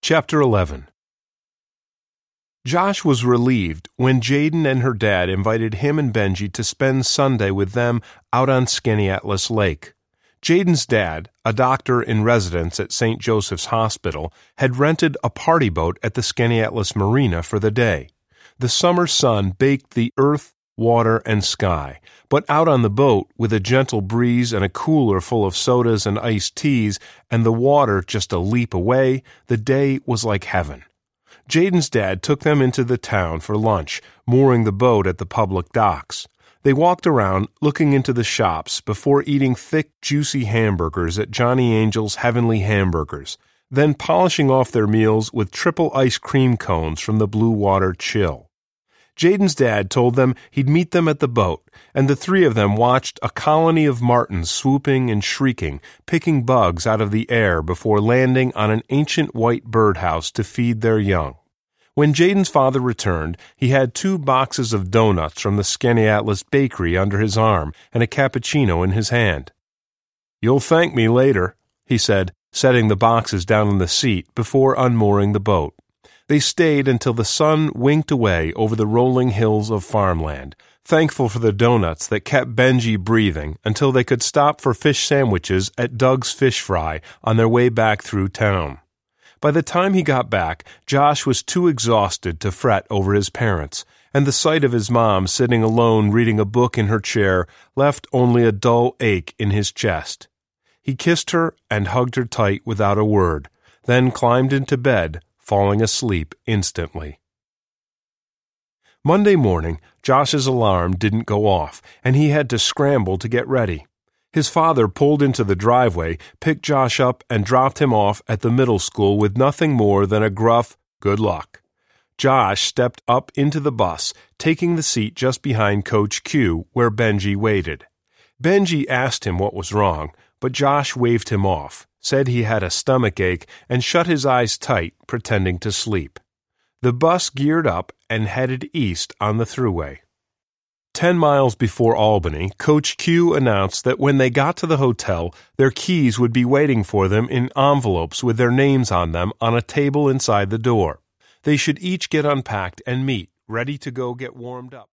Chapter 11. Josh was relieved when Jaden and her dad invited him and Benji to spend Sunday with them out on Skaneateles Lake. Jaden's dad, a doctor in residence at St. Joseph's Hospital, had rented a party boat at the Skaneateles Marina for the day. The summer sun baked the earth, water, and sky, but out on the boat, with a gentle breeze and a cooler full of sodas and iced teas, and the water just a leap away, the day was like heaven. Jaden's dad took them into the town for lunch, mooring the boat at the public docks. They walked around, looking into the shops, before eating thick, juicy hamburgers at Johnny Angel's Heavenly Hamburgers, then polishing off their meals with triple ice cream cones from the Blue Water Chill. Jaden's dad told them he'd meet them at the boat, and the three of them watched a colony of martins swooping and shrieking, picking bugs out of the air before landing on an ancient white birdhouse to feed their young. When Jaden's father returned, he had 2 boxes of donuts from the Skaneateles bakery under his arm and a cappuccino in his hand. "You'll thank me later," he said, setting the boxes down on the seat before unmooring the boat. They stayed until the sun winked away over the rolling hills of farmland, thankful for the donuts that kept Benji breathing until they could stop for fish sandwiches at Doug's Fish Fry on their way back through town. By the time he got back, Josh was too exhausted to fret over his parents, and the sight of his mom sitting alone reading a book in her chair left only a dull ache in his chest. He kissed her and hugged her tight without a word, then climbed into bed, falling asleep instantly. Monday morning, Josh's alarm didn't go off, and he had to scramble to get ready. His father pulled into the driveway, picked Josh up, and dropped him off at the middle school with nothing more than a gruff, "Good luck." Josh stepped up into the bus, taking the seat just behind Coach Q, where Benji waited. Benji asked him what was wrong, but Josh waved him off, said he had a stomach ache, and shut his eyes tight, pretending to sleep. The bus geared up and headed east on the thruway. 10 miles before Albany, Coach Q announced that when they got to the hotel, their keys would be waiting for them in envelopes with their names on them on a table inside the door. They should each get unpacked and meet, ready to go get warmed up.